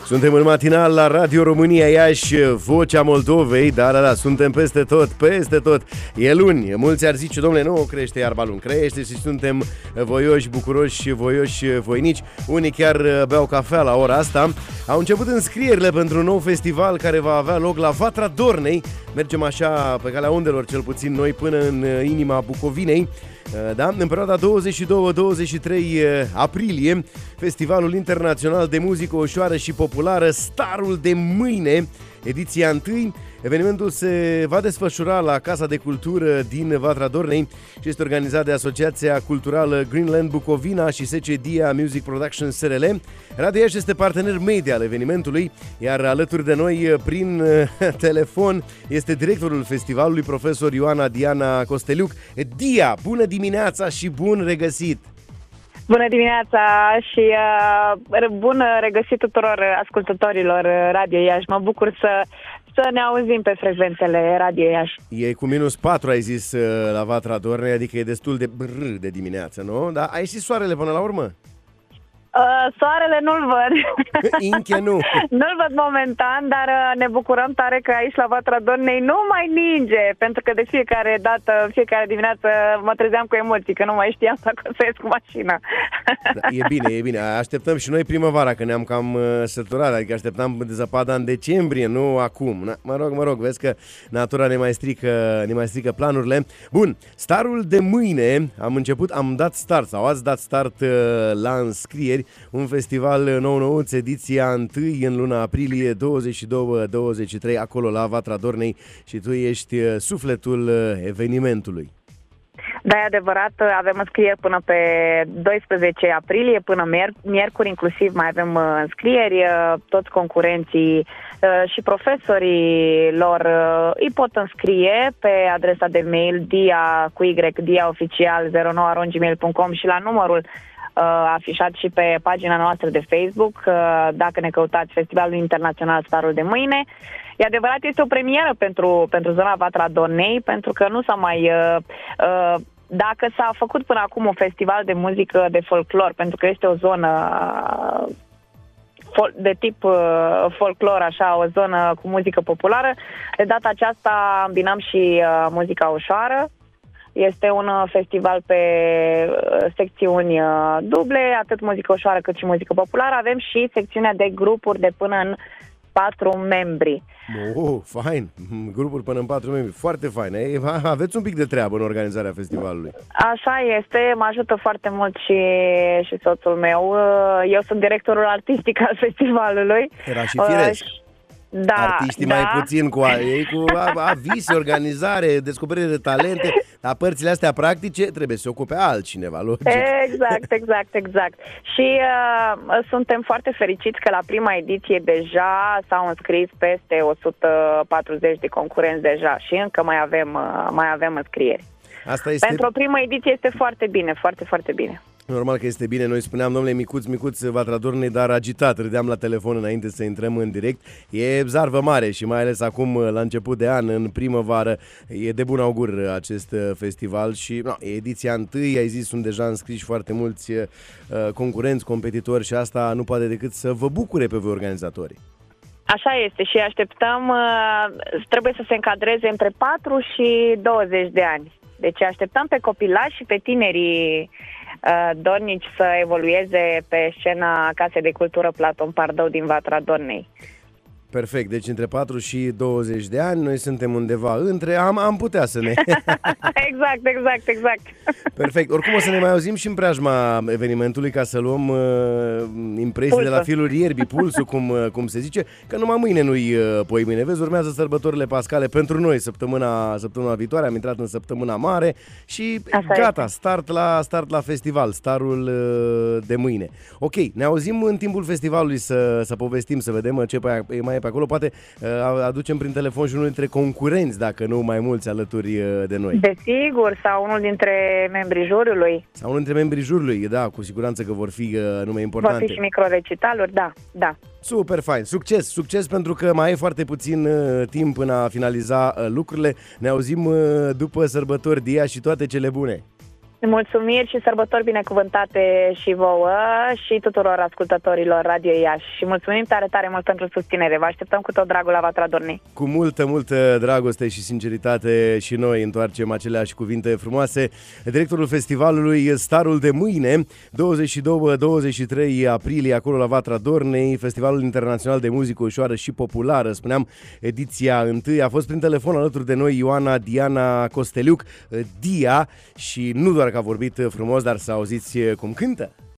Suntem în matinal la Radio România Iași, Vocea Moldovei. Da, suntem peste tot. E luni, mulți ar zice, domnule, nu crește iarba luni, crește și suntem voioși, bucuroși, voioși, voinici. Unii chiar beau cafea la ora asta. Au început înscrierile pentru un nou festival care va avea loc la Vatra Dornei. Mergem așa pe calea undelor, cel puțin noi, până în inima Bucovinei. Da? În perioada 22-23 aprilie, Festivalul Internațional de Muzică Ușoară și Populară Starul de Mâine, ediția 1. Evenimentul se va desfășura la Casa de Cultură din Vatra Dornei și este organizat de Asociația Culturală Greenland Bucovina și SC Dia Music Production SRL. Radio Iași este partener media al evenimentului, iar alături de noi prin telefon este directorul festivalului, profesor Ioana Diana Costeliuc. Dia, bună dimineața și bun regăsit! Bună dimineața și bun regăsit tuturor ascultătorilor Radio Iași. Mă bucur să ne auzim pe frecvențele Radio Iași. E cu -4, ai zis, la Vatra Dornei, adică e destul de de dimineață, nu? Dar a ieșit soarele până la urmă? Soarele nu-l văd. Inche nu. Nu-l văd momentan, dar ne bucurăm tare că aici la Vatra Dornei nu mai ninge, pentru că de fiecare dată, fiecare dimineață mă trezeam cu emoții, că nu mai știam dacă o să ies cu mașina. Da, e bine. Așteptăm și noi primăvara, că ne-am cam săturat, adică așteptam zăpada în decembrie, nu acum. Mă rog, vezi că natura ne mai strică planurile. Bun, starul de mâine, ați dat start la înscrieri. Un festival nou-nouț, ediția 1 în luna aprilie, 22-23, acolo la Vatra Dornei, și tu ești sufletul evenimentului. Da, e adevărat, avem înscrieri până pe 12 aprilie, până miercuri inclusiv mai avem înscrieri. Toți concurenții și profesorii lor îi pot înscrie pe adresa de mail diaoficial09@gmail.com și la numărul afișat și pe pagina noastră de Facebook, dacă ne căutați Festivalul Internațional Starul de Mâine. E adevărat, este o premieră pentru zona Vatra Dornei, pentru că nu s-a mai... dacă s-a făcut până acum un festival de muzică de folclor, pentru că este o zonă de tip folclor, așa, o zonă cu muzică populară, de data aceasta îmbinăm și muzica ușoară. Este un festival pe secțiuni duble, atât muzică ușoară cât și muzică populară. Avem și secțiunea de grupuri de până în 4 membri. Fain! Grupuri până în 4 membri. Foarte fain. Aveți un pic de treabă în organizarea festivalului. Așa este, mă ajută foarte mult și soțul meu. Eu sunt directorul artistic al festivalului. Era și firesc. Da, artiștii mai puțin cu avise, organizare, descoperire de talente, dar părțile astea practice trebuie să se ocupe altcineva, logic. Exact. Și suntem foarte fericiți că la prima ediție deja s-au înscris peste 140 de concurenți deja și încă mai avem înscrieri. Asta este... Pentru o primă ediție este foarte bine, foarte bine. Normal că este bine. Noi spuneam, domnule, micuț Vatra Dornei, dar agitat. Râdeam la telefon înainte să intrăm în direct. E zarvă mare și mai ales acum, la început de an, în primăvară, e de bun augur acest festival și e ediția 1, ai zis, sunt deja înscriși foarte mulți concurenți, competitori și asta nu poate decât să vă bucure pe voi organizatorii. Așa este și așteptăm, trebuie să se încadreze între 4 și 20 de ani. Deci așteptăm pe copilași și pe tinerii dornici să evolueze pe scena Casei de Cultură Platon Pardău din Vatra Dornei. Perfect, deci între 4 și 20 de ani, noi suntem undeva între, am putea să ne... Exact. Perfect, oricum o să ne mai auzim și în preajma evenimentului ca să luăm impresii de la firul ierbii, pulsul, cum se zice, că numai mâine nu-i poimâine. Vezi, urmează sărbătorile pascale pentru noi săptămâna viitoare, am intrat în săptămâna mare și gata, start la festival, starul de mâine. Ok, ne auzim în timpul festivalului să povestim, să vedem ce mai e pe acolo, poate aducem prin telefon și unul dintre concurenți, dacă nu mai mulți alături de noi. Desigur, sau unul dintre membrii juriului. Sau unul dintre membrii juriului, da, cu siguranță că vor fi nume importante. Vor fi și microrecitaluri, da. Super fain, succes pentru că mai e foarte puțin timp până a finaliza lucrurile. Ne auzim după sărbători, Dia, și toate cele bune. Mulțumiri și sărbători binecuvântate și vouă și tuturor ascultătorilor Radio Iași. Și mulțumim tare, tare mult pentru susținere. Vă așteptăm cu tot dragul la Vatra Dornei. Cu multă, multă dragoste și sinceritate și noi întoarcem aceleași cuvinte frumoase. Directorul festivalului Starul de Mâine, 22-23 aprilie, acolo la Vatra Dornei, Festivalul Internațional de Muzică Ușoară și Populară, spuneam, ediția 1. A fost prin telefon alături de noi Ioana Diana Costeliuc, Dia, și nu doar că a vorbit frumos, dar să auziți cum cântă.